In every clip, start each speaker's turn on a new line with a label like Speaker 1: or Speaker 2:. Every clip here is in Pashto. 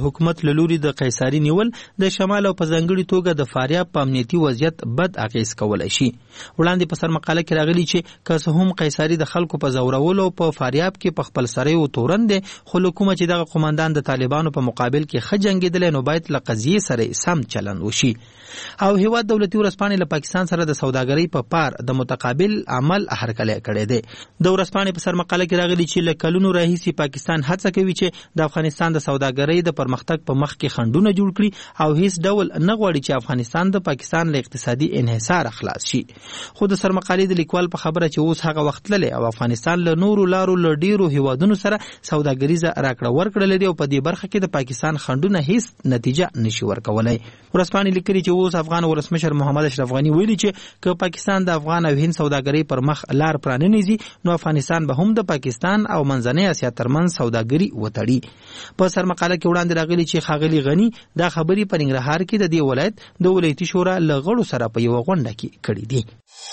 Speaker 1: حکومت له لوري د قیصري نیول د شمال او په ځانګړي توګه د فاریاب په امنیتي وضعیت بد اغیز کولای شي. وړاندې په سرمقاله کې راغلي چې که هم قیصري د خلکو په زورولو په فاریاب کې په خپل سره او تورن دي، خو حکومت چې دغه قومندان د طالبانو په مقابل کې خجنګیدل نو باید له قضیې سره سم چلند وشي. او هیواد دولتي ورسپانې له پاکستان سره د سوداګرۍ په پار د متقابل عمل هرکلی کړی دی. د ورسپانې په سرمقاله کې راغلي چې له کلونو راهیسې پاکستان هڅه کوي چې د افغانستان د سوداګرۍ د پرمختګ په مخ کې خنډونه جوړ کړي او هیڅ ډول نه غواړي چې افغانستان د پاکستان له اقتصادي انحصار خلاص شي. خو د سرمقالې د لیکوال په خبره چې اوس هغه وخت للی او افغانستان له نورو لارو له ډیرو هیوادونو سره سوداګریزه راکړه ورکړه لري او په دې برخه کې د پاکستان خنډونه هیڅ نتیجه نشي ورکولای. ورسپانې لیکلي چې اوس افغان ولسمشر محمد اشرف غنی ویلي چې که پاکستان د افغان او هند سوداګرۍ پر مخ لار پراننیزي نو افغانستان به هم د پاکستان او منځنۍ اسیا ترمنځ سوداګري وتړي. په سرمقاله کې وړاندې راغلي چې ښاغلي غنی دا خبرې په ننګرهار کې د دې ولایت د ولایتي شورا له غړو سره په یوه غونډه کې کړې دي.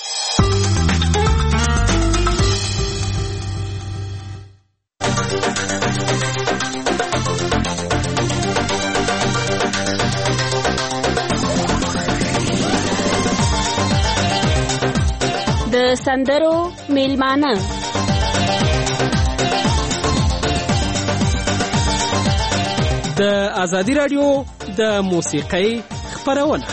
Speaker 2: د سندرو میلمانه
Speaker 3: د ازادي رادیو د موسیقۍ خپرونه.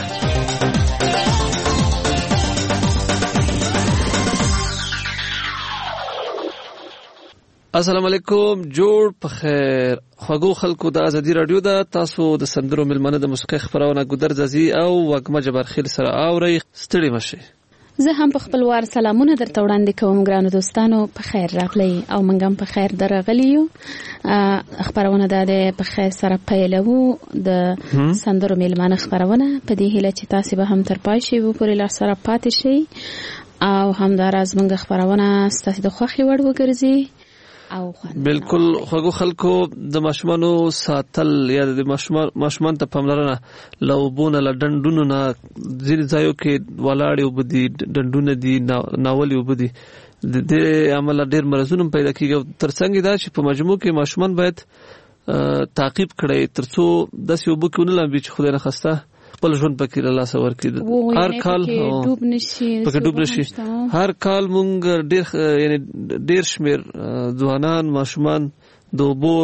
Speaker 3: السلام علیکم، جوړ په خیر خوږو خلکو د ازادي رادیو د تاسو د سندرو میلمانه د موسیقۍ خپرونه ګودر زازي او وګمه جبرخیل سره اوري. ستړي مشه.
Speaker 2: زه هم په خپل وار سلامونه درته وړاندې کوم ګرانو دوستانو، په خیر راغلی او موږ هم په خیر درغلی یو. خبرونه د په خیر سره پیلوو د سندرو میلمانه خبرونه په دې هیله چې تاسو به هم تر پای شي پورې لار سره پاتې شي او همداراز موږ خبرونه ستاسو د خوښي وړ وګرځي.
Speaker 4: بالکل خوږو خلکو د ماشومانو ساتل یا د ماشومان ته پاملرنه لوبونه لډندونو نه ځینې ځایو کې ولاړې وبدي ډندونه دي ناولې وبدي د دې عمل ډېر مرزونه پیدا کیږي. ترڅنګ دا چې په مجموع کې ماشومان باید تعقیب کړي ترڅو داسې وبو کې ونه لامبي چې خدای نه خواسته خپل ژوند پکې له لاسه ورکړي. هر کال پکې ډوب نشي. هر کال مونږ ډېر شمیر ځوانان ماشومان د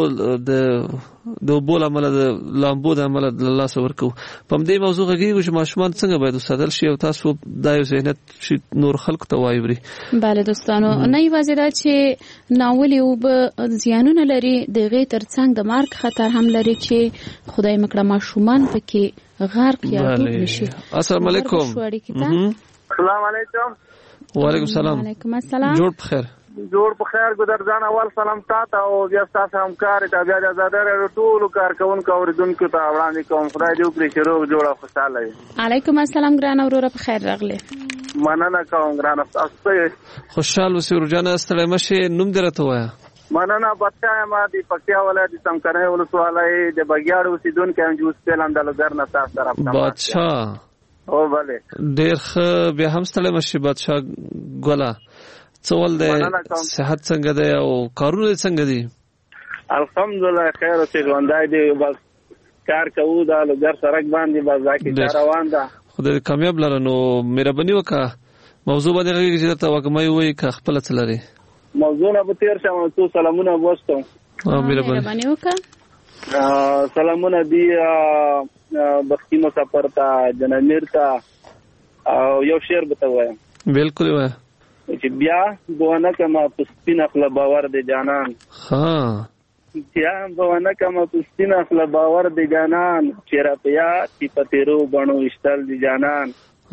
Speaker 4: اوبو له امله د لامبو د امله له لاسه ورکوو. په همدې موضوع غږیږو چې ماشومان څنګه باید وساتل شي او تاسو دا یو ذهنیت چې نور خلکو ته وایوري.
Speaker 2: بله دوستانو، نه یوازې دا چې ناولې اوبه زیانونه لري، د هغې ترڅنګ د مرګ خطر هم لري چې خدای مکړه ماشومان پکې غرق یا ډوب نشي.
Speaker 4: السلام علیکم.
Speaker 5: السلام علیکم.
Speaker 4: وعلیکم السلام.
Speaker 2: وعلیکم السلام.
Speaker 4: جوړ بخیر.
Speaker 5: جوړ په خیر ګودر ځان اول سلام تاسو او بیا تاسو همکار ته بیا د آزاد رادیو ټول کارکونکو اوریدونکو ته وړاندې کوم. خدای دې وکړي چې روغ جوړه خوشاله وي.
Speaker 2: علیکم السلام ګران اورور په خیر راغله.
Speaker 5: مننه کوم ګران تاسو.
Speaker 4: خوشاله اوسئ ورجانه ستړی مشه. نوم درته وایا؟
Speaker 5: مننه بچا ما دی پکتیا ولایت څمکنه ولسوالۍ د بګیاړ اوسیدونکو هم جوړ سپیلم د لګر نه تاسو طرف
Speaker 4: بادشاہ.
Speaker 5: او بله
Speaker 4: ډېر ښه. بیا هم ستړی مشه بادشاہ ګولا. څول دی صحت څنګه دی او کارونه څنګه دي؟
Speaker 5: الحمدلله خیر اوسې ژوندی دی. بس کار کوو دا لګر سړک باندې بس دا کې روان ده. خدای
Speaker 4: کامیاب لره. نو مهرباني وکړه موضوع باندې غږیږي چې درته وګمه وایي که خپله څه لري
Speaker 5: موضوع نه به تېر شم. څو سلامونه وستم.
Speaker 2: مهرباني وکړه.
Speaker 5: سلامونه دی بختي مسافر ته جنامیر ته او یو شعر به ته وایم.
Speaker 4: بالکل وایه
Speaker 5: چې بیا بونه کما پسپین اخلا باور دی جانان. بیا بونه کما پسپین اخلا باور دی جانان چیرې پیا چې پتیرو بڼو اشتل دی جانان.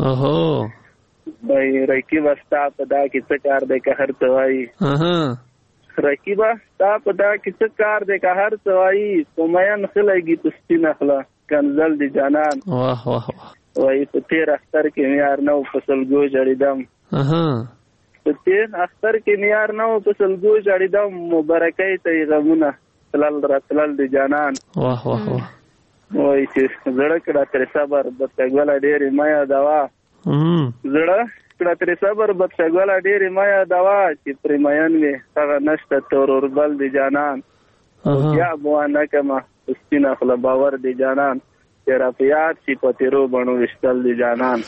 Speaker 5: وای رکیبه ستا په دا کې څه کار دی که هر څه وایي. رکیبه ستا په دا کې څه کار دی که هر څه وایي. په مین خلګي پسپین اخلا کنزل دی جانان. وای په تیر اختر کې میار نو په سلګو جړیدم. په تیر اختر کې میار نو په سلګو جړیدم. مبارکۍ ته غمونه تلل راتلل دی جانان. وای چې زړه کړه تر صبر بدګوله ډېرې میا دوا. زړه کړه تر صبر بدګوله ډېرې میا دوا چې پرې مین وي هغه نشته تور اوربل دی جانان. بیا بونه کما پستی نخله باور دی جانان تیرافیات شي په تیرو بڼو وشتل دی جانان.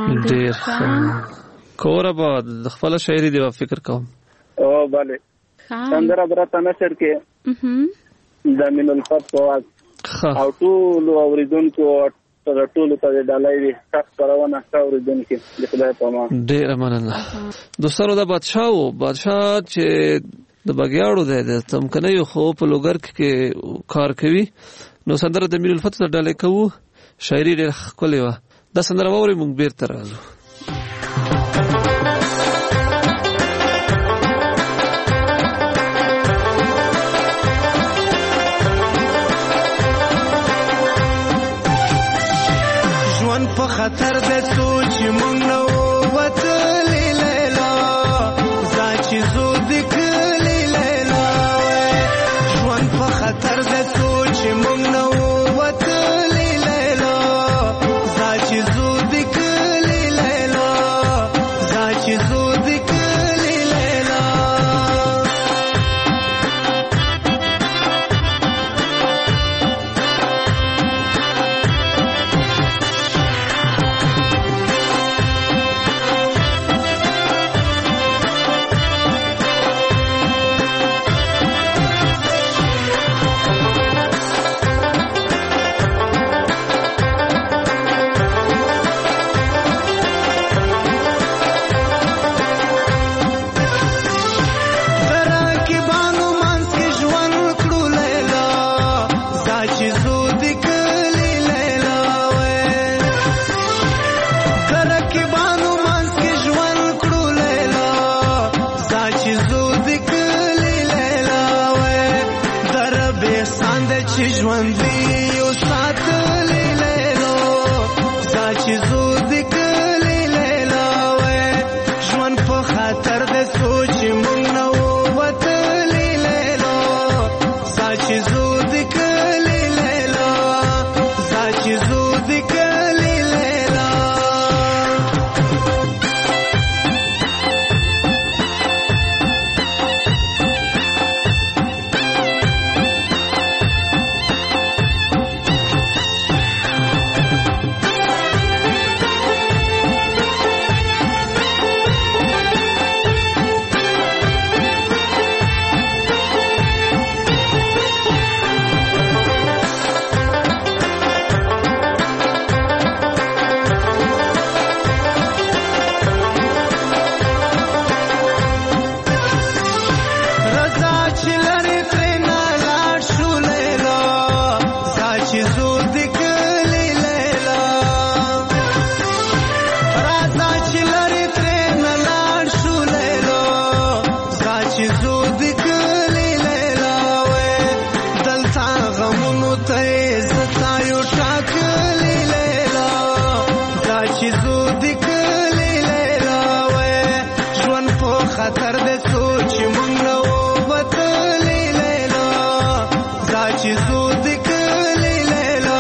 Speaker 3: ډېر کور آباد د خپل شاعري دی فکر کوم.
Speaker 5: او بله سندره برته نشر کې د مين الفت فواز او ټول اوریدونکو ټول ته ډالۍ وي تاسو پرونه اوریدونکو د خدای په امان.
Speaker 3: ډېر مننه دوستانو. د بادشاه چې د بګیاړو د تمکنیو خو په لوګر کې کار کوي نو سندره د مين الفت ته ډالۍ کوو. شاعري ډېر ښکلې وه. دا سندره واورئ موږ بیرته راځو.
Speaker 6: په خطر د سوچ مونږ نو وتلې لیلا زاچې زو دکلې لیلا ژوند په خطر د سوچ مونږ نو وتلې لیلا زاچې زو دکلې لیلا زاچې زو دکلې لیلا چې زو د کلی لیلا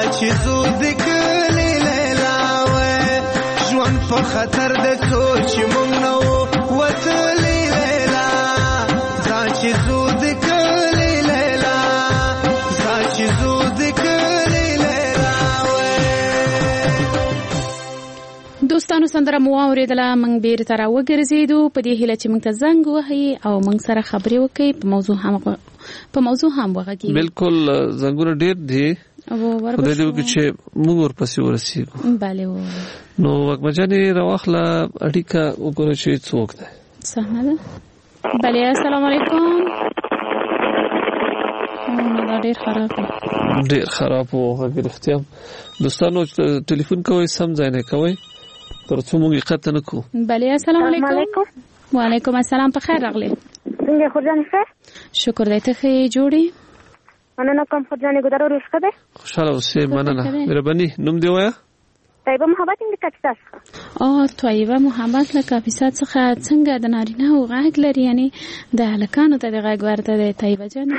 Speaker 6: چې زود کلی لیلا وې ژوند په خطر د سوچ مونږ نو وتلی لیلا ځان چې زود کلی لیلا ځان چې زود کلی لیلا وې.
Speaker 2: دوستانو سندره مو اوریدله، موږ بیرته راوګرځېدو په دې هیله چې موږ ته زنګ وهي او موږ سره خبرې وکړي په موضوع هم وغږیږي.
Speaker 3: بالکل زنګونه ډېر دي خدای دې وکړي چې موږ ورپسې ورسېږو.
Speaker 2: بله
Speaker 3: نو وږمه جانې راواخله اړیکه وګوره چې څوک دی.
Speaker 2: صحنه ده. بله السلام علیکم. دا ډېر خراب و،
Speaker 3: ډېر خراب و غږ رښتیا. دوستانو ټلیفون کوئ سم ځای نه کوئ تر څو موږ یې قطع نه کړو.
Speaker 2: بله السلام علیکم. وعلیکم السلام، په خیر راغلی.
Speaker 7: څنګه خورجانې ښه؟
Speaker 2: شکر دی، ته ښه یې جوړې؟
Speaker 7: مننه کوم خورجانې، ګودر ورور ښه دی؟
Speaker 3: خوشحاله اوسې، مننه. مهرباني نوم دې ووایه.
Speaker 7: طیبه محبت له کاپیسا څخه.
Speaker 2: طیبه محبت له کاپیسا څخه. څنګه د نارینه‌و غږ لري، یعنې د هلکانو ته د غږ ورته دی طیبه جانې؟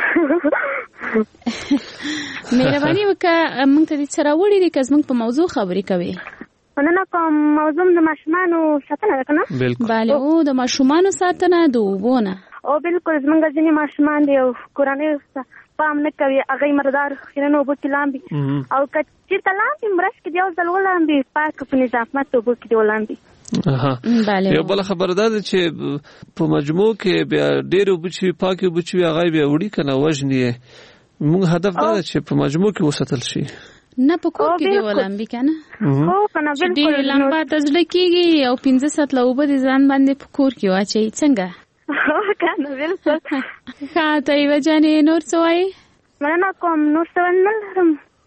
Speaker 2: مهرباني وکړه موږ ته دې څه راوړي دي که زموږ په موضوع خبرې کوې؟
Speaker 7: مننه کوم. موضوع د ماشومانو ساتنه ده که نه؟
Speaker 2: بله او د ماشومانو ساتنه د اوبو نه.
Speaker 7: او بالکل زمونږ ځینې ماشومان دي او کورنۍ پام نه کوي، هغوی مردار خیرن اوبو کې لامبي او که چېرته لامبي مرش کې د یو ځل ولامبي پاک په نظافت اوبو کې دې ولامبي.
Speaker 3: یو بله خبره دا ده چې په مجموع کې بیا ډېرې اوبه چې وي پاکې اوبه چې وي هغه بیا وړي که نه وژني یې. موږ هدف دا ده چې په مجموع کې وساتل شي،
Speaker 2: نه په کور کې دی ولامبي که نه؟
Speaker 7: هو که نه بالکل.
Speaker 2: ډېرې لمبا ته زړه کېږي او 15 سطله اوبه د ځان باندې په کور کې واچوي. څنګه؟
Speaker 7: که نه بالکل.
Speaker 2: ښه طیبه جانې نور څه وایې؟
Speaker 7: مننه کوم. نور څه نه لرم.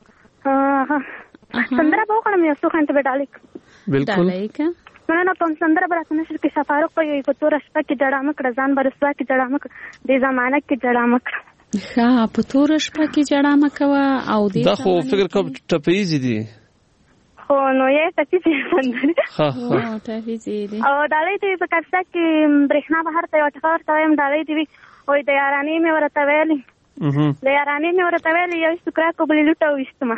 Speaker 7: سندره به وکړم یو څو خنټې به ډالۍ کړم.
Speaker 3: بالکل
Speaker 7: مننه کوم. سندره به راته نشر کې شفاروق وایي په توره شپه کې جړه مه کړه، ځان به رسوا کې جړه مه کړه، دې زمانه کې جړه مه کړه.
Speaker 2: ښه په توره شپه کې جړه مه کوه او دې
Speaker 3: دا خو فکر کوم ټپیزې دي.
Speaker 7: خو نو یې ټپیزې سندرې
Speaker 2: ټپیزې دي.
Speaker 7: او ډالۍ دې په کاپیسا کې برېښنا بهر ته یو ټکه ورته وایم ډالۍ دې وي وایي د یارانې مې ورته ویلې د یارانې مې ورته ویلې یو سکراک بلې لوټه وویستمه.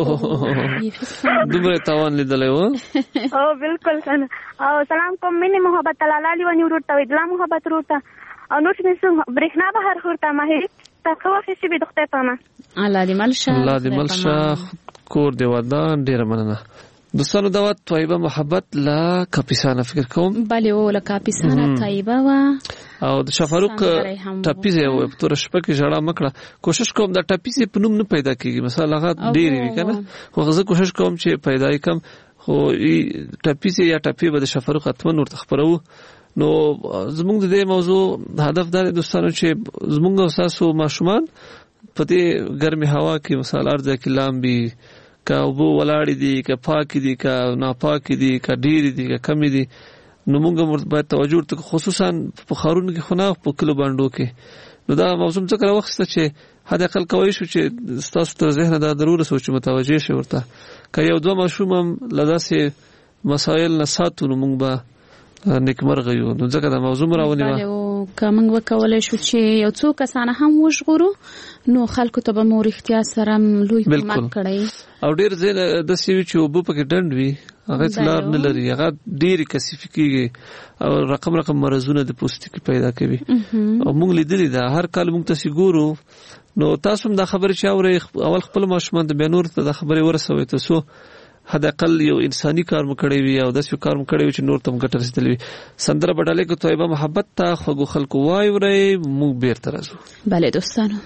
Speaker 3: دومره تاوان لیدلی و.
Speaker 7: او بالکل که نه. او سلام کوم مینې محبت الله لیوني ورور ته وایي دلا محبت ورور ته او نور چې برېښنا بهر خور ته ماهري ته ښه وخت شي د خدای په امان.
Speaker 2: الله دې مل شه.
Speaker 3: الله دې مل شه. کور دې ودان. ډېره مننه. دوستانو دا طیبه محبت له کاپیسا نه فکر کوم.
Speaker 2: بله او له کاپیسا نه طیبه وه
Speaker 3: او د شفاروق ټپیزې وایي په توره شپه کې ژړا مه کړه. کوشش کوم دا ټپیزې په نوم نه پیدا کېږي، مثلا هغه ډېرې وي که نه، خو زه کوشش کوم چې پیدا یې کړم. خو ټپیزې یا ټپې به د شفاروق حتما ورته خپروو. نو زموږ د دې موضوع هدف دا دی دوستانو چې زموږ او ستاسو ماشومان په دې ګرمې هوا کې مثال هر ځای کې لامبي، که اوبه ولاړې دي، که پاکې دي، که ناپاکې دي، که ډېرې دي، که کمې دي. نو موږ باید توجه ورته خصوصا په ښارونو کې خو نه په کلو بانډو کې. نو دا موضوع څه کله واخیسته چې حد اقل کولی شو چې ستاسو تر ذهنه دا ضروره شو چې متوجه شئ ورته. که یو دوه ماشوم هم له داسې مسایل نه ساتو نو موږ به نیکمرغه یو. نو ځکه دا موضوع راونیوه.
Speaker 2: که موږ وکولی شو چې یو څو کسانه هم وژغورو نو خلکو ته به مو رښتیا سره لوی کمک کړی.
Speaker 3: او ډېر ځای داسې وي چې اوبه پکې ډنډ وي، هغه هېڅ لار نه لري، هغه ډېرې کثیفې کېږي او رقم مرضونه د پوستکي پیدا کوي. او موږ لیدلي ده هر کال موږ تاسې ګورو. نو تاسو هم دا خبرې چې اورئ اول خپل ماشومان ته بیا نورو ته دا خبرې ورسوئ تر څو حد اقل یو انساني کار مو کړی وي او داسې کار مو کړی وي چې نور ته هم ګټه رسېدلې وي. سندره به ډالۍ کړو طیبه محبت ته. خوږو خلکو واورئ، موږ بېرته راځو.
Speaker 2: بله دوستانو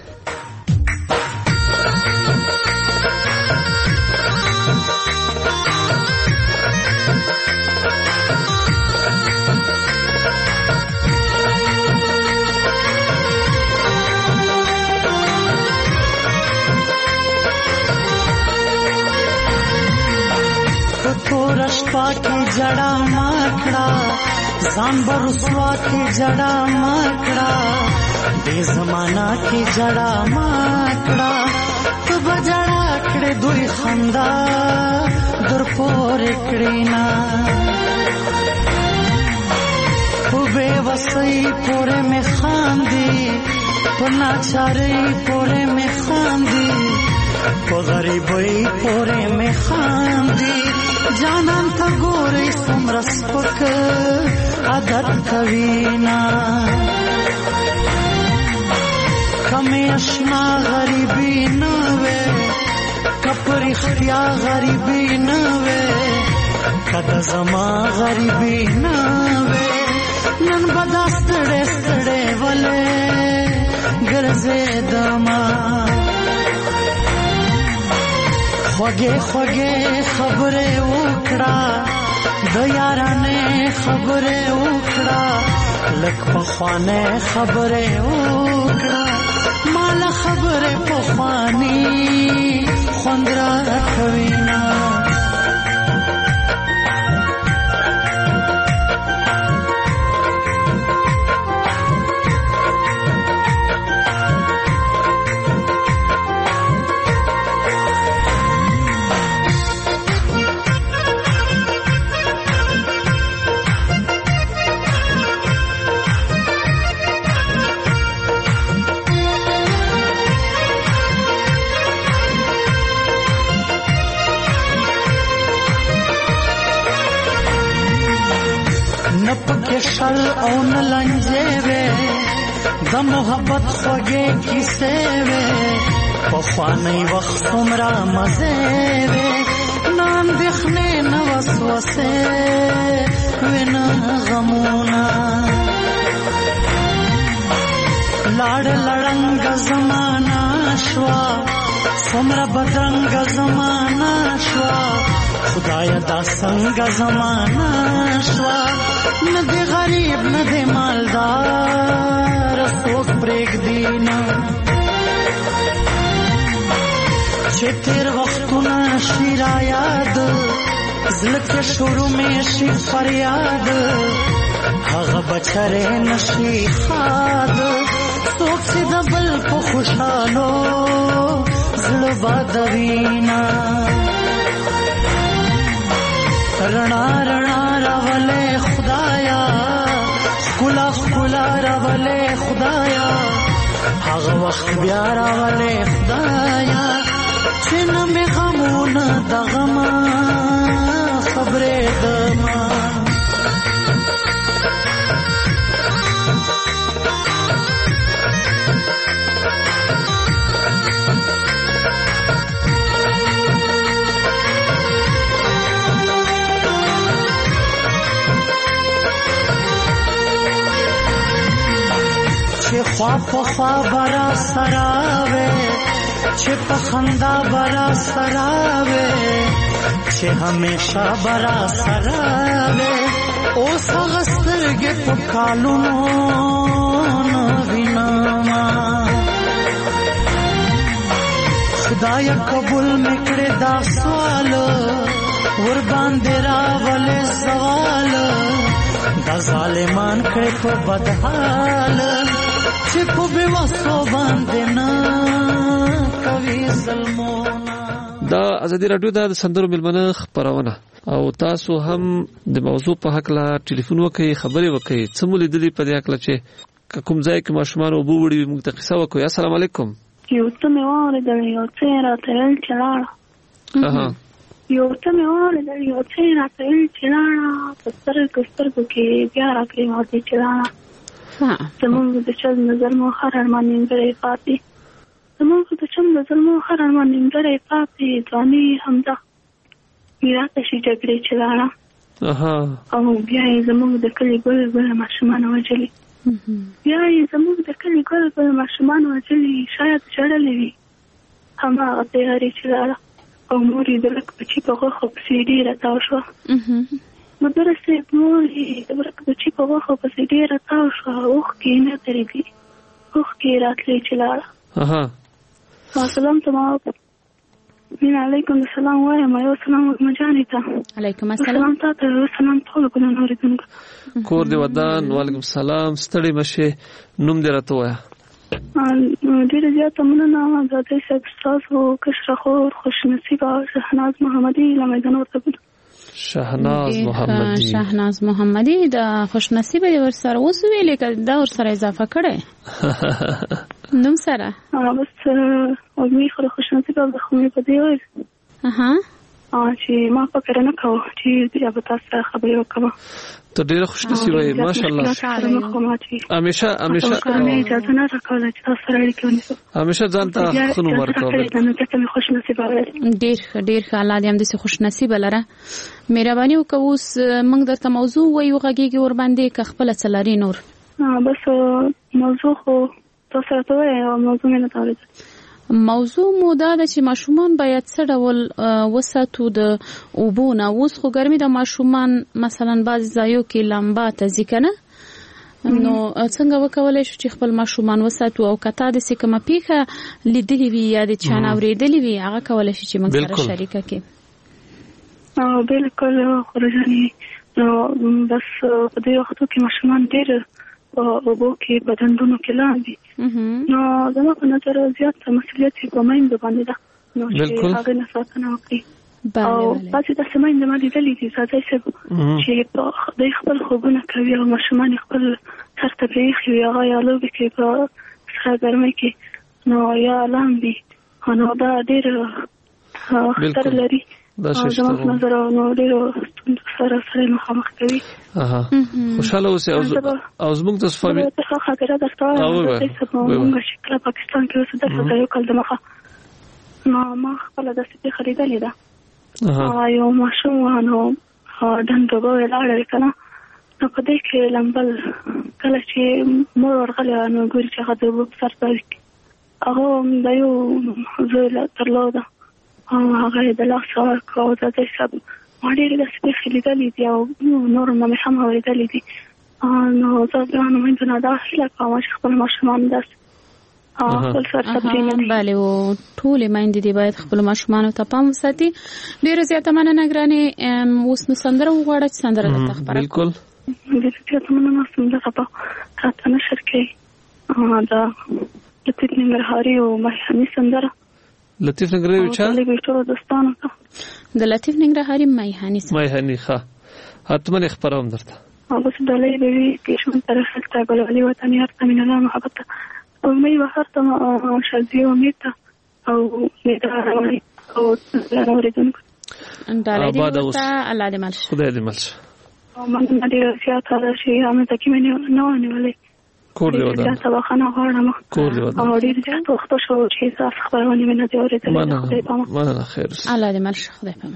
Speaker 6: رشپا کی جڑا ماکڑا ځان برسوا کی جڑا ماکڑا دې زمانہ کی جڑا ماکڑا تو بجڑا کړه دوی خندا در پور کړینا او بے وسئی پورے میں خاندی پنا چارئی پورے میں خاندی په غریبۍ پورې مې خاندي جانان ته ګورې څومره سپک عادت کوي نه کمې اشنا غریبي نه وې که په رښتیا غریبي نه وې که د زما غریبي نه وې نن به دا ستړې ستړې ولې ګرځېدمه خوږې خوږې خبرې وکړه د یارانې خبرې وکړه لږ پخوانۍ خبرې وکړه ماله خبرې پخواني خوند راکوي نه شل او نلنجې وې د محبت خوږې کیسې وې پخوانی وخت عمره مزې وې نه اندېښنې نه وسوسې وې نه غمونه لاړ لړنګه زمانه شوه څومره بدرنګه زمانه شوه خدایا دا څنګه زمانه شوه نه دی غریب نه دی مالدار څوک پرېږدي نه چې تېر وختونه شي رایاد زړه کې شروع مې شي فریاد هغه بچرې نشي ښاد څوک چې د بل په خوشحالو زړه بادوي نه رڼا رڼا راولې خدایا ښکلا ښکلا راولې خدایا هغه وخت بیا راولې خدایا چې نه مې غمونه د غمه خبرېدمه چې خوا په خوا برا سراوې چې په خندا برا سراوې چې همیشه برا سراوې اوس هغه سترګې په کالونو نه وینمه خدایا قبول مې کړې دا سوال ور باندې راولې سوال دا ظالمان کړې په بدحال چې په بېوسو باندې نه کوي ظلمونه.
Speaker 3: دا ازادي راډیو د سندرو ملمنه خبرونه او تاسو هم د موضوع په حق لا ټلیفون وکړئ خبرې وکړئ څه مو لیدلي په دې حق لا چې کوم ځای کې ماشومان وبو وړي موږ ته قصه وکړئ. السلام علیکم.
Speaker 7: یو څه مې واورېدل یو څه یې راته ویل چې لاړه یو څه مې واورېدل یو څه یې راته ویل چې لاړه په سترګو کې بیا راکړې ماتې چې لاړه زمونږ د چل نظر مو هر ارمان نیمګړی پاتې زمونږ د چل نظر مو هر ارمان نیمګړی پاتې ځواني همدا میراته شي جګړې چې لاړه او بیا یې زمونږ د کلي ګل ګل ماشومان وژلي بیا یې زمونږ د کلي ګل ګل ماشومان وژلي شاید ژړلې وي هماغه تیارې چې لاړه او مور یې د لږ بچي په غوښو پسې ډېره تاو شوه مدره صاحب مور یې د لږ بچي په غوښو پسې ډېره تاو شوه اوښکې یې نه درېدلې اوښکې یې راتلې چې لاړه سلام ته ما وکړ مینه علیکم السلام وایم یو سلام مجانې ته
Speaker 2: علیکم السلام
Speaker 7: تاته یو سلام ټولو ګلانو اورېدونکو
Speaker 3: کور دې ودان وعلیکم السلام ستړې مشې نوم دې راته ووایه.
Speaker 7: ډېره زیاته مننه زادی صاحب ستاسو کشره خور خوشنصیبه شهناز محمدي له میدان ورته بوده
Speaker 2: شهناز محمدي د خوش نصیب ور سره اوس ویلې ک دا ور سره اضافه کړي نوم سره
Speaker 7: بس او می خو خوش نصیب د خو می په دی وای چې ما فکر نه کوم چې بیا به تاسو خبرې وکړم.
Speaker 3: ته ډېر خوش نصیب یې ماشاءالله. همیشه
Speaker 7: اجازه نه راکوله چې تاسو سره اړیکه ونیسم.
Speaker 3: همیشه ځان ته خنو ورکوه.
Speaker 7: ډېر خوش نصیب
Speaker 2: ډېر الله دې هم دې خوش نصیب لره. مهرباني وکړه اوس موږ درته موضوع وایو غږیږي ور باندې ک خپل څلاري نور.
Speaker 7: بس موضوع خو تاسو ته وایي موضوع نه تاورید.
Speaker 2: موضوع مو دا ده چې ماشومان باید څه ډول وساتو د اوبو نه. اوس خو ګرمي د ماشومان مثلا بعض ځایو کې لمبا ته ځکنه نو څنګه وکولای شو چې خپل ماشومان وساتو او کته د سکه پیخه لیدلی وی یا د چانه اوریدلی وی هغه کولای شي چې موږ سره شریکه کې.
Speaker 7: بالکل خورجاني نو بس په دې وخت کې ماشومان ډېر اوبو کې بدندونو کې لاندې نو زما په نظر زیات مسؤلیت په مایند باندې ده نو چې هغه نه ساتنه وکړي. او پاتې د سمایند باندې دلې چې ساتي چې د خپل خوبونه کوي او ماشومان خپل سر ته پریخي هغه یا لوبي کې په سره ګرمه کې نو یا لاندې نو دا ډېر خطر لري. زما په نظر نو ډېر سره مخامخ کوي.
Speaker 3: خوشاله اوسه او زموږ د فاميلي
Speaker 7: څه خاطره درته موږ شکل پاکستان کې اوسه د یو کال د مخه ما خپل د سپي خریدلې ده یو ماشوم نو دندوبه ولاړ کنه نو په دې کې لمبل کله چې مور ورغله نو ګوري چې هغه د سر پاک هغه د یو زوی ترلوده هغه د لاس سره کوو د دې سب ماډل د سپي خریدلې دي او نور مې هم اوریدلې دي نو زه نو مې نه دا هیله کوم چې خپل ماشومان داس خپل سر تبدیل
Speaker 2: بله او ټول مایند دي باید خپل ماشومان ته پام وساتي. ډیر زیاته مننه ګرانې اوس نو سندره وغواړه چې سندره د خبره
Speaker 3: بالکل
Speaker 7: ډیر زیاته مننه سندره په تاسو نشر کې دا لطیف ننګرهاري او مهني سندره
Speaker 3: لطیف ننګرهاري چا
Speaker 7: د دوستانو
Speaker 2: د لطیف ننګرهاري مهني
Speaker 3: ښه حتما خبرم درته
Speaker 7: بس دلې به کې شون طرف ته بلولي وطن یار ته مینه محبت او مې وحرته شذي او میته او میته او لوریدونکو
Speaker 2: انداله دې ته الله دې مالش
Speaker 3: خدای دې مالش
Speaker 7: او من دې سیاته شي هم ته کې مې نه ونیولې
Speaker 3: کور دی ودا
Speaker 7: دا خانه غواړم
Speaker 3: کور دی ودا
Speaker 7: او ډیر ځات وخت شو چې تاسو خبرونه مې نه دی اورېدلې
Speaker 3: مننه خیر
Speaker 2: الله دې مالش خدای پامه.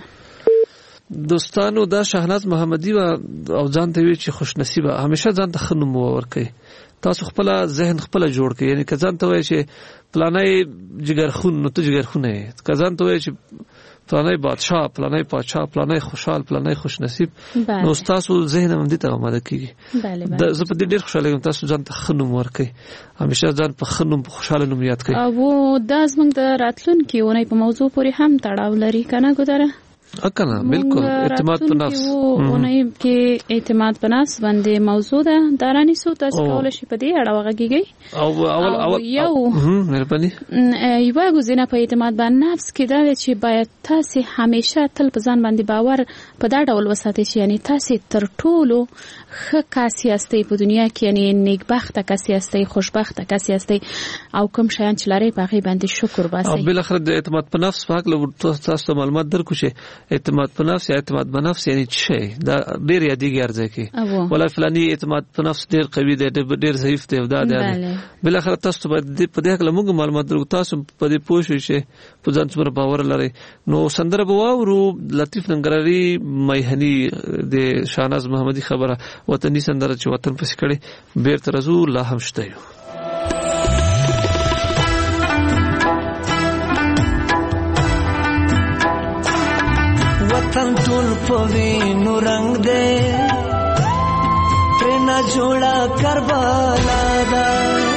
Speaker 3: دوستانو دا شهناز محمدي او ځان ته وی چې خوش نصیبه همیشه ځان ته خنوم ورکړي. تاسو خپل ذهن خپل جوړ کړئ یعنی که ځان ته وی چې پلانای جګرخون نو ته جګرخونه یې که ځان ته وی چې پلانای بادشاہ پلانای پادشاہ پلانای خوشحال پلانای خوش نصیب نو تاسو ذهن هم دې ته آماده کیږي. زه په دې ډېر خوشاله یم تاسو ځان ته خنوم ورکړئ همیشه ځان په خنوم په خوشاله نوم یاد کړئ.
Speaker 2: او دا زموږ د راتلونکي ونې په موضوع پورې هم تړاو لري کنه ګذره
Speaker 3: اکنه بالکل اعتماد په نفس
Speaker 2: اونۍ کې اعتماد په نفس باندې موضوع ده دارانی سو تاسو کول شي په دې اړه وغږیږي
Speaker 3: او اول یو مهرباني
Speaker 2: یو غوښنه په اعتماد باندې نفس کې دا چې باید تاسو همیشه تل په ځان باندې باور په دا ډول وساتئ چې یعنی تاسو تر ټولو ښه کاسي استئ په دنیا کې یعنی نیکبخته کاسي استئ خوشبخته کاسي استئ او کوم شیان چې لري په هغه باندې شکر باسئ.
Speaker 3: او بل اخر د اعتماد په نفس په حق له تاسو معلومات درکو شي اعتماد په نفس یا اعتماد په نفس یعنی څه دا ډیر یادېږي ارزه کې ولا فلاني اعتماد په نفس ډیر قوي دی ډیر ضعیف دی دا دی بل اخر تاسو په دې حق له موږ معلومات درکو تاسو په دې پوه شئ چې په ځان څومره باور لري. نو سندره بواورو لطیف ننګرهاري مهني د شهناز محمدي خبره وطني سندره چې وطن پسې کړي بیرته رسول الله هم شته یو
Speaker 6: وطن ټول په وینو رنگ دے ترنا جوړا کربلا دا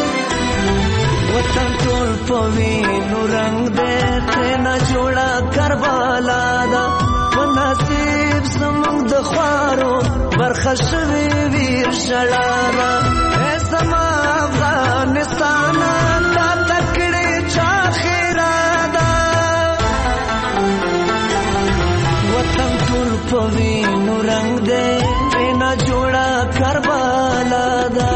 Speaker 6: وطن ټول په وینو رنگ دے ترنا جوړا کربلا دا ونصیب زموږ د خوارو برخه شوی ویر شړانا زما افغانستان دا تکړه چا خیرا دا وطن ټول پوینو رنگ دے تینا جوڑا کربلا دا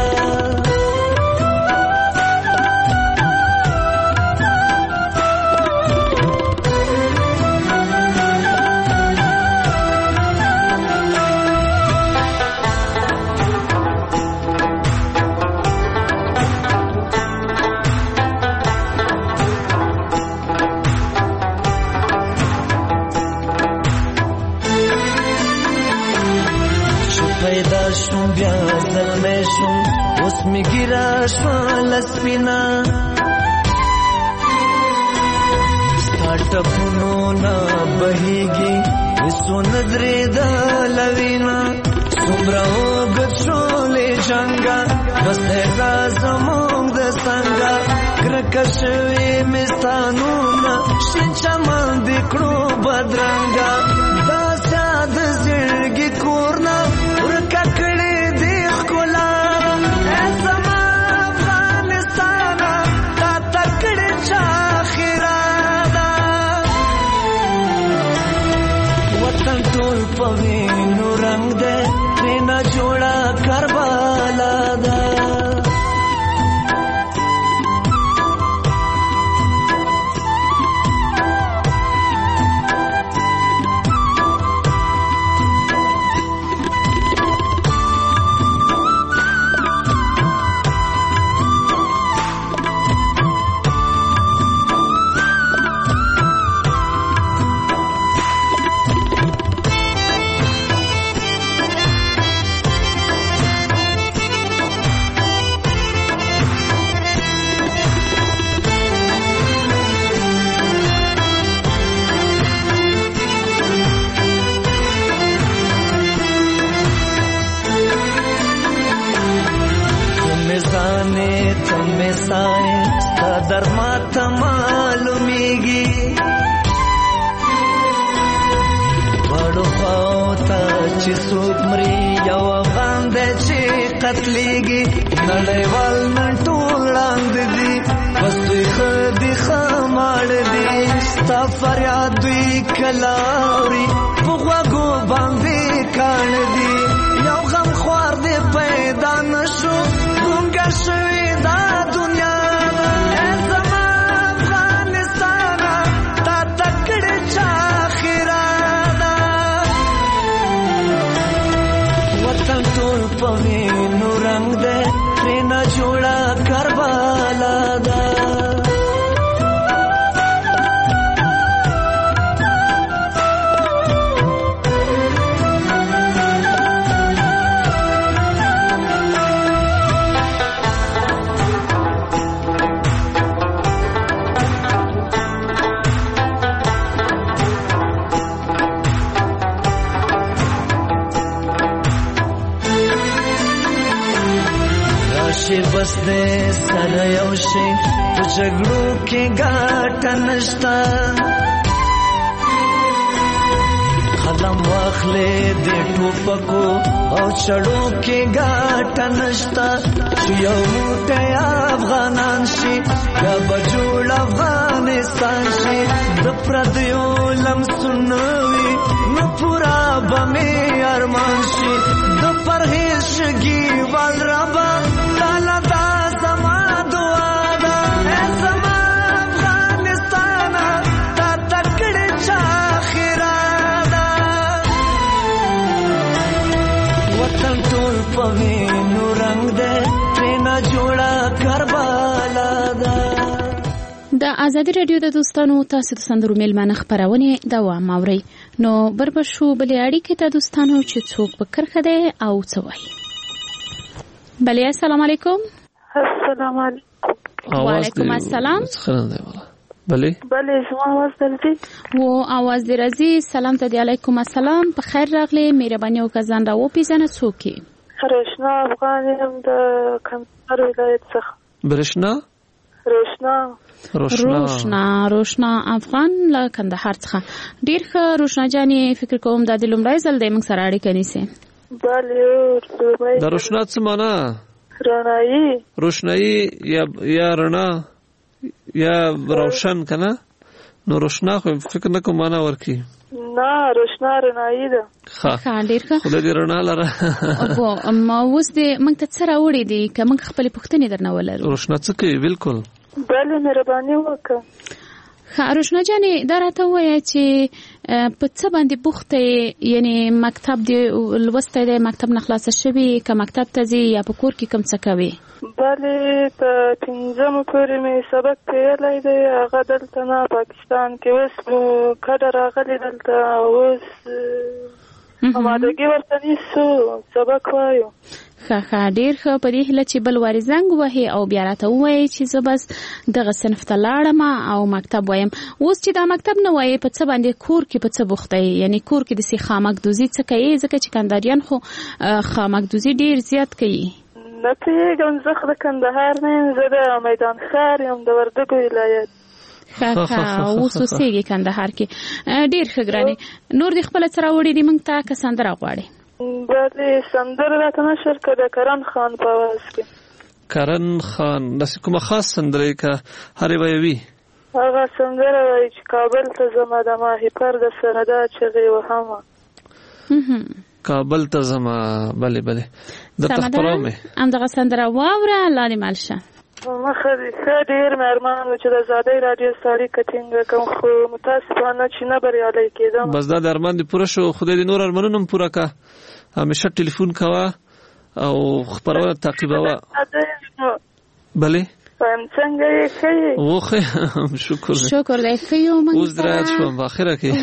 Speaker 6: پیدا شون بیا زلمی شون اوس می ګیرا شو لسپینا سټپونو نا بهيږي وسون درې د لوینا څومره وګڅولې جنگا بس دا زمونږ د څنګه کرکشوي مستانو نا شنچا مان دکړو بدرنګا دا ساده زړګي کورنا پوینو رنگ دے تینا جوڑا کربلا دا در ماتا معلومیگی بڑو خواتا چی سوک مری یو افغان دے چی قتلیگی نڑی وال ننٹول لاند دی بس دوی خدی خمار دی ستا فریاد دوی کلاوری بغوگو باندی کان دی یو غم خوار دی پیدا نشو گونگا شوی دا دنیا پوینو رنگ دے تینا جوڑا کربلا دا بس دے سر یوشی تو جگڑوں کی گاٹا نشتا قلم واخلے دے ٹوپکو او چڑوں کی گاٹا نشتا یو موٹے افغانان شی یا بجوڑ افغانستان شی دپردیو لم سنوی نپورا بمی ارمان شی دپرہیش گی والربا تالا دا زما دعا دا اے زما افغانستان تا تکڑ چا خیرا دا وطن ټول پوینو رنگ دے تینا جوڑا کربلا دا
Speaker 2: د ازادي رادیو د دوستانو تاسو د سندرو میلمانه خبرونه دوام اوري نو بربشو بلې اړیکې ته دوستانو چې څوک په کرخه ده او څه وایي. بله السلام علیکم.
Speaker 7: السلام علیکم.
Speaker 2: وعلیکم السلام.
Speaker 3: بله
Speaker 7: زما आवाज درځي
Speaker 2: و आवाज دی راځي. سلام ته دی علیکم السلام. په خیر راغلی. مهرباني وکړه ځان را وپیژنه څوک یې.
Speaker 7: روشنا افغان یم د کندهار ولایت څخه.
Speaker 3: برشنا
Speaker 2: روشنا افغان له کندهار څخه. ډیر ښه روشنا جانې فکر کوم دا د لومړی ځل د موږ سره اړیکه نیسي.
Speaker 7: بله
Speaker 3: دا روشنا څه معنا؟ روشنایی یا رڼا یا روشن کنه. نو روشنا خو فکر نه کوم معنا ورکی.
Speaker 7: نه روشنا رڼایی ده.
Speaker 2: ښه ډیر ښه
Speaker 3: خدای دې رڼا لره
Speaker 2: او ما اوس دې موږ ته څه راوړي دي که موږ خپل پوښتنې درنه ولرو
Speaker 3: روشنا څه کوي بالکل
Speaker 7: بله مهرباني وکړه
Speaker 2: روشنا جانې دا راته ووایه چې په څه باندې بوخته یې یعنی مکتب دې لوستی دی مکتب نه خلاصه شوي که مکتب ته ځي یا په کور کې کوم څه کوي
Speaker 7: بله په 5 پورې مې سبق پیلی دی هغه دلته نه پاکستان کې اوس کډه راغلې دلته اوس امادګي ورته نیسو سبق وایو
Speaker 2: ښه ډیر ښه په دې هیله چې بل واري زنګ وهي او بیا راته ووایي چې زه بس دغه صنف ته لاړم او مکتب وایم اوس چې دا مکتب نه وایي په څه باندې کور کې په څه بوخته یې یعنی کور کې داسې خامکدوزي څه کوي ځکه چې کندهاریان خو خامکدوزي ډیر زیات کوي
Speaker 7: نه پوهېږم زه خو د کندهار نه یم زه د میدان ښار یم د وردګو ولایت
Speaker 2: ښه اوس اوسېږي کندهار کې ډیر ښه ګرانې نور دې خپله څه راوړي دي موږ ته که سندره غواړې
Speaker 7: بله سندره راته نشر که د کرن خان په اواز کې
Speaker 3: کرن خان داسې کومه خاص سندره یې که هرې به یې وي
Speaker 7: هغه سندره وایي چې کابل ته ځمه د ماهیپر د سره دا چغې وهمه
Speaker 3: کابل ته ځمه بلې بلې درته خپراو مې
Speaker 2: همدغه سندره واوره الله دې مل شه
Speaker 7: مخه دې ښه ډېر مې ارمان و چې د ازادۍ راډیو سره اړیکه ټینګه کړم خو متاسفانه چې نه بریالی کېدم
Speaker 3: بس دا د ارمان دې پوره شو خدای دې نور ارمانونه هم پوره کړه همیشه ټلیفون کوه او خپرونه تعقیبوه بلې
Speaker 7: څنګه یې ښه یې
Speaker 3: وښه شکر
Speaker 2: دی ښه یو
Speaker 3: اوس درایت شوم په اخره کې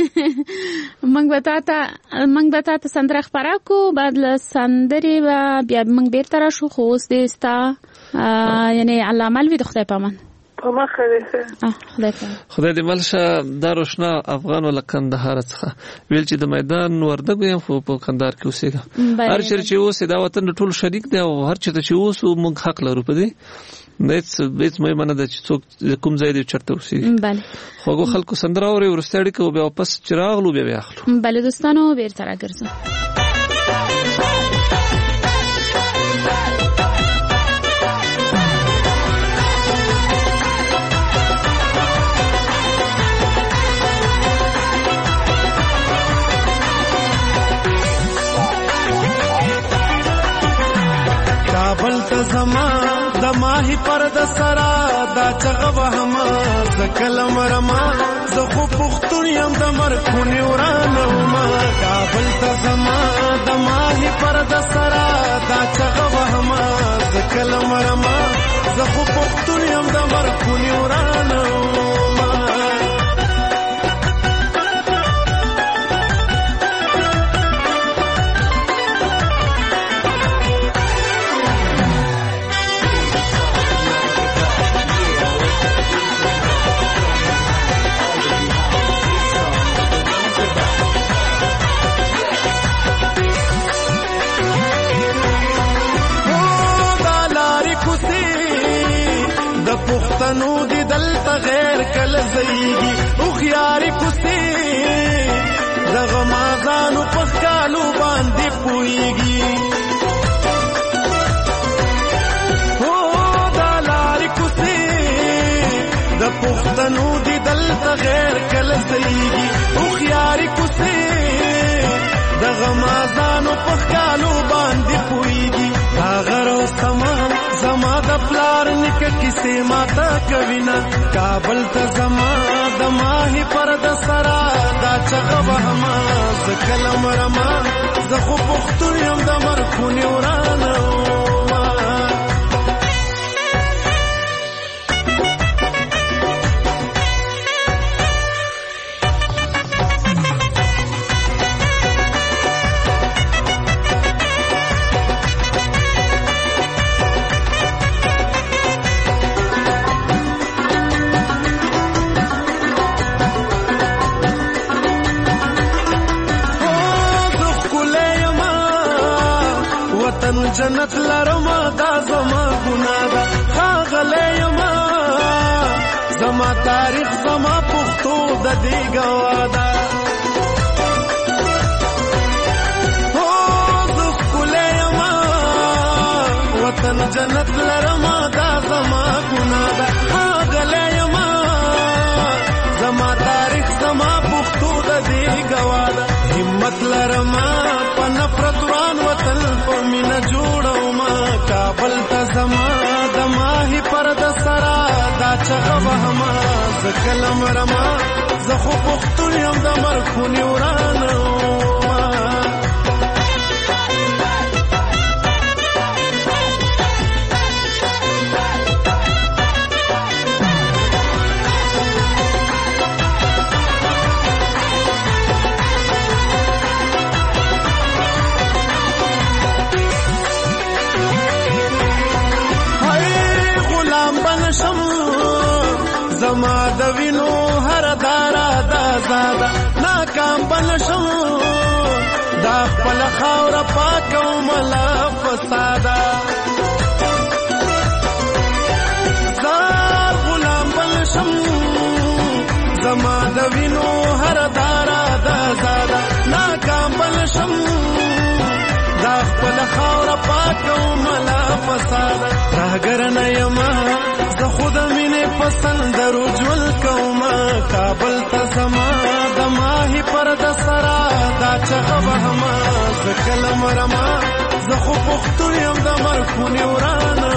Speaker 2: موږ به تا ته سندره خپره کړو بعد له سندرې به بیا موږ بېرته راشو خو اوس دې ستا یعنې الله عمل وي د خدای په امان
Speaker 7: په مخه دې
Speaker 3: خدای دې مل شه دا روشنا افغان ولا کندهار څخه ویل چې د میدان وردګو یم خو په کندهار کې اوسېږم هر چېرې چې اوس دا وطن ټول شریک دی او هر چېرته چې اوس موږ حق لرو په دې هیڅ مهمه نه ده چې څوک کوم ځای دی چېرته اوسېږي خوږو خلکو سندره اوري وروستۍ اړیکه و بیا واپس چې راغلو بیا اخلو
Speaker 2: بلې دوستانو بېرته راګرځو
Speaker 6: کابل ته زما د ماهی پر د سرا دا چغه وهما زکل مرما زه خو پختون یم د مرکونی ورانه ما کابل ته زما د ماهی پر د سرا دا چغه وهما زکل مرما زه خو پختون یم د مرکونی ورانه پښتنو دي دلته غیر کله زیږي او خياري کوسي دغه مازانو په کالو باندې پويږي او دا لاري کوسي د پښتنو دي دلته غیر کله زیږي او خياري کوسي دغه مازانو په کالو باندې پويږي هغه رو سمان زما د پلار نکه کیسه ماته کوینا کابل ته زما د ماهی پر د سرا دا چغه وهما زکل مرما زه خو پختون یم د مرکونی ورانه جنت لرما دا زما ګناه ده خاغله یما زما تاریخ زما پښتو د دې گواده او ذکله یما وطن جنت لرما دا زما ګناه ده خاغله یما زما تاریخ زما پښتو د دې گواده همت لرما په نفرت وران وطن په مینا جوړو ما کابل ته زما د ماهی پر د سرا دا چغه وهما زکلم رما زه خو پختون یم د مرخونی ورانو زما د وینو هر دارا دا زادا ناکام بنشم دا خپل خاور پاکو ملا فسادا زار غلام بنشم زما د وینو هر دارا دا زادا ناکام بنشم دا خپل خاور پاکو ملا فسادا راګر نه یما زه خود مینه پسند رجول کوما کابل ته زما د ماهی پر د سرا دا چغه وهما زکلم رما زه خو پختون یم د مرخونی ورانو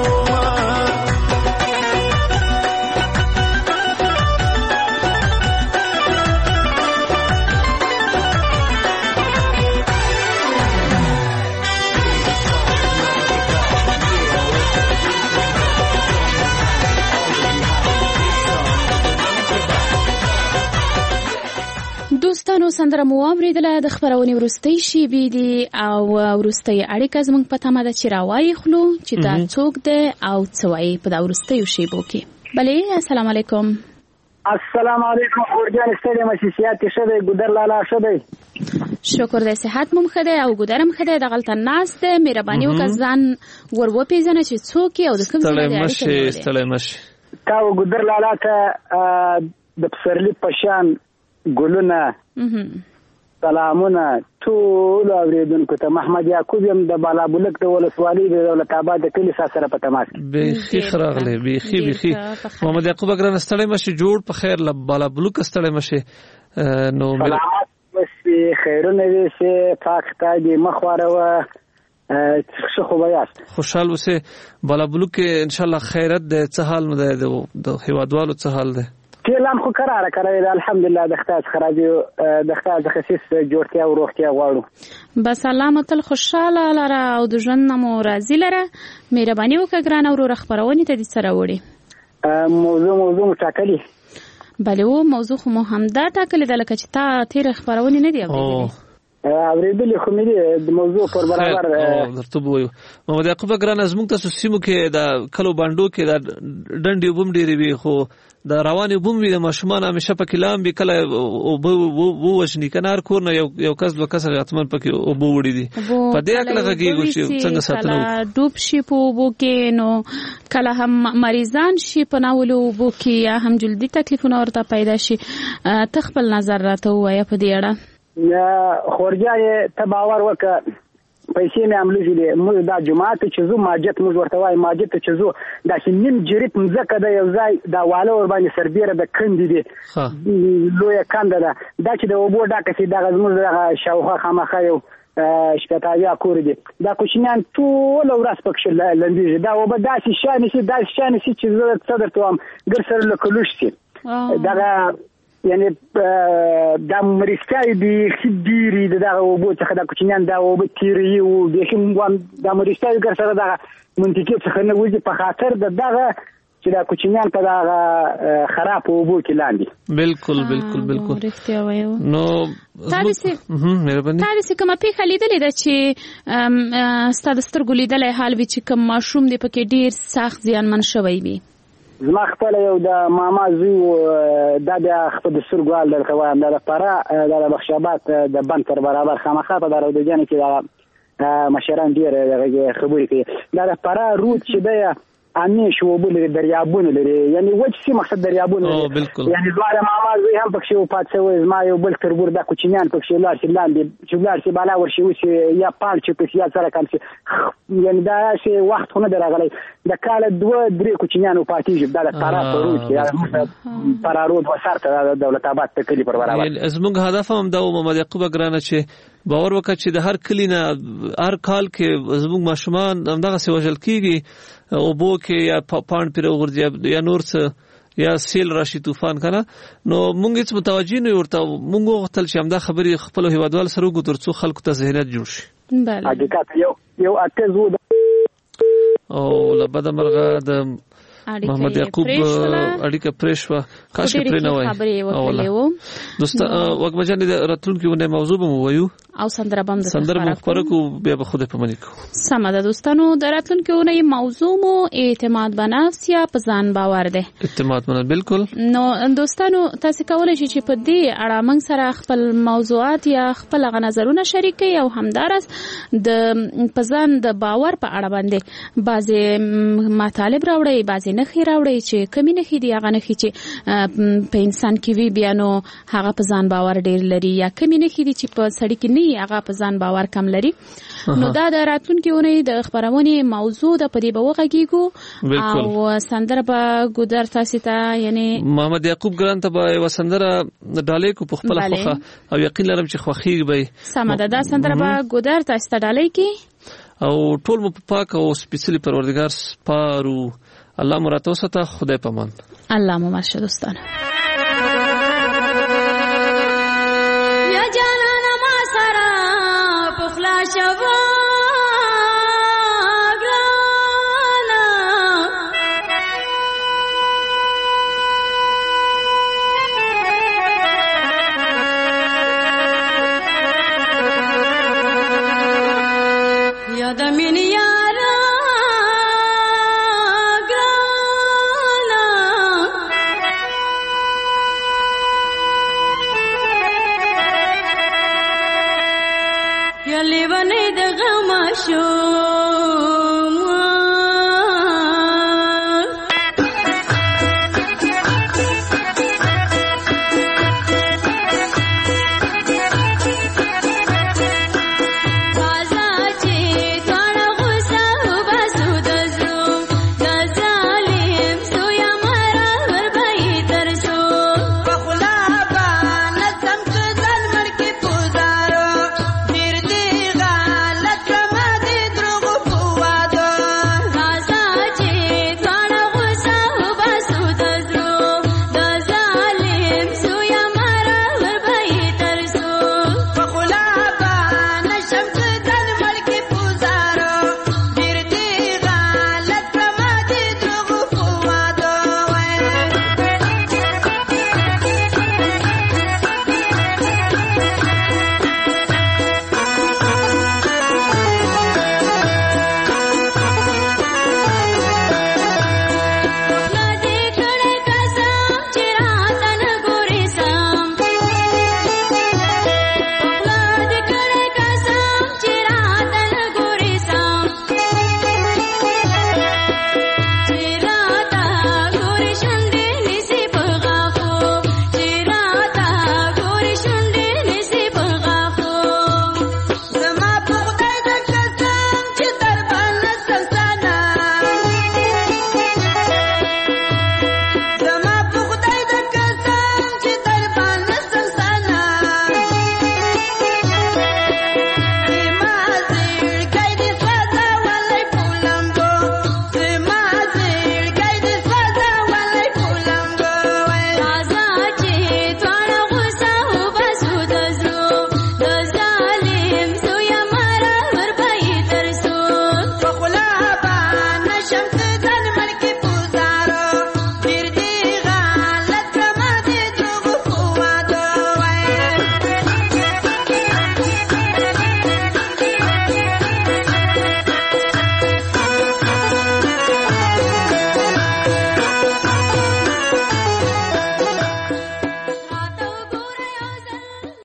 Speaker 2: دوستانو سندره مو اوریدله د خبرونې وروستۍ شیبې دي او وروستۍ اړیکه زموږ په تمه ده چې راوایي خلو چې دا څوک دی او څه وایي په دا وروستیو شیبو کې. بلې السلام علیکم.
Speaker 8: السلام علیکم خورجان ستړي مشي سیاتي شه دی ګودر لالا شه دی
Speaker 2: شکر دی صحت مو ښه دی او ګودرم ښه دی دغلته ناست دی مهرباني وکړه ځان ور وپېژنه چې څوک یې او د کوم ځای دی
Speaker 3: ستړی مشي
Speaker 8: تا ګودر لالا ته د پسرلي په شان ګلونه سلامونه ټول اوریدونکو ته محمد یعقوب یم د بالابلک د ولسوالۍ د دولت آباد د کلي سره په تماس
Speaker 3: بیخي خراغله بیخي محمد یعقوب اگر نستړی مشي جوړ په خیر ل بالابلک استړی مشي نو
Speaker 8: سلامات مشي خیرونه وي سي پاک تاجي مخواره څه خو بیاست
Speaker 3: خوشحال وسه بالابلک ان شاء الله خیرت د څه حال نه د هیوادوالو څه حال ده
Speaker 8: اعلان خو قراره کړی دی الحمدلله د خدای څخه راځي د خدای څخه خصيص جوړتیا او روغتیا غواړو
Speaker 2: بس الله متل خوشاله لره او د ژوند نمو راضي لره مهرباني وکړه ګران اورو خبرونه ته دې سره وړي
Speaker 8: موضوع مټاکلي
Speaker 2: بله و موضوع خو مو هم دا ټاکلې ده لکه چې تا تیر خبرونه نه دی
Speaker 8: اوریدلې خو مې د موضوع پر برابر
Speaker 3: درته وایو محمد یعقوب ګران ازموږ تاسو سیمو کې دا کلو باندو کې دا ډنډي بوم ډېری وي خو دا رواني بوم وي د ماشومان همیشه پکې لام به کله او وو وښني کنار کور نه یو کس دوه کس غاتمن پکې او بو وړي دي په دې اکل غږیږي چې څنګه ساتنه
Speaker 2: ډوب شي په بو کې نو کله هم مریضان شي په ناولو بو کې یا هم جلدي تکلیفونه ورته پیدا شي تخپل نظر راته وایي په دې اړه
Speaker 8: خورجای ته باور وکړه پیسې مې عملي دي موږ دا جماعت چې زو ماجت موږ ورته وای ماجت چې زو دا چې نیم جریب مزکه د یو ځای دا واله ور باندې سربېره د کندې دي لوی کنده ده دا چې د وبو ډاکه چې دا زموږ د شاوخوا خامخا یو شپتاویا کور دي دا کوچنیان ټول ورځ پکښ لندېږي دا وب داسې شان چې زه صدر ته هم ګر سره لکلوش شي دا یعنی دا مریضای دي خديري دا وبو څخه دا کوچنیان دا وب تیری او د کوم دا مریضای ګر سره دا منطقي څخه نه وځي په خاطر دغه چې دا کوچنیان په دا خراب وبو کې لاندې
Speaker 3: بالکل
Speaker 2: رښتیا وایو
Speaker 3: نو
Speaker 2: تاسو کومه پیښه لیدلې ده چې ستاسو سترګو لیدلې حال وی چې کوم ماشوم دی پکې ډیر سخت زیانمن شوی وي
Speaker 8: زما خپل یو د ماما زوی د خپل سرګوال درته وایم د لپاره د بخشابات د بند تر برابر خامخا په دارو د جن کې د مشران ډیر خبرې کوي د لپاره روت چې د امیش وبو لري دریابونه لري یعنی وچ سي مقصد دریابونه یعنی زواره ماما زوی هم پکې او پاتې ما یو بل تربور د کوچنیان پکې لار شي لاندې چې لار شي بالا ورشي وشي یا پال چې پکې یا سره کم شي یعنی دا شي وخت خونه درغلی د کال 2-3 کوچنیان پاتې د طرف روت یا پرارود وسارته دولت آباد ته کلی پر برابر
Speaker 3: زموږ هدف هم دا محمد یعقوب ګرانه چې باور وکړه چې د هر کلی نه هر کال کې زموږ ماشومان همدغه څه وژل کیږي او بو کې یا پاند پیر وګرځي یا نور څه یا سیل راشي طوفان کنه نو مونږ هیڅ متوجي نه ورته مونږ وختل چې همدا خبرې خپل هیوادوال سره وګورو ترڅو خلکو ته ذهنیت جوړ شي
Speaker 8: بله حقیقت یو اتزو
Speaker 3: او لبد مرغه د محمد یعقوب اړیکه پرېښوه کاش کې پرې نه وای دوست وګمجن د راتلونکي ونه موضوع به مو وایو
Speaker 2: او سندره بم د
Speaker 3: سندره مخبره کو بیا به خوده په منی کو
Speaker 2: سم ده دوستانو د راتلونکي ونه موضوع مو اعتماد بنفس یا په ځان باور ده
Speaker 3: اعتماد بنفس بالکل
Speaker 2: نو دوستانو تاسو کولای شئ چې په دې اړه موږ سره خپل موضوعات یا خپل نظرونه شریکي او همدارس د په ځان د باور په اړه باندې بعضي مطالب راوړي بعضي نخي راوړي چې کمی نخي دی هغه نخي چې په انسان کې وی بیانو هغه په ځان باور ډیر لري یا کمی نخي دی چې په سړی کې نه هغه په ځان باور کم لري نو دا د راتلونکي ونې د خبرونه موضوع د پدې به وغږیږو او سندره به ګودر تاسو ته یعنی
Speaker 3: محمد یعقوب ګران ته به وسندره ډالې کو په خپل خوخه او یقین لرم چې خوخي به
Speaker 2: سمه ده سندره به ګودر تاسو ته ډالې کی
Speaker 3: او ټول مو پاک او سپیشلی پروردگار سپارو الله مراتو ستا خدای پامان
Speaker 2: الله مو مرشد دوستان
Speaker 9: یا جانانا ما سرا پخلا شوا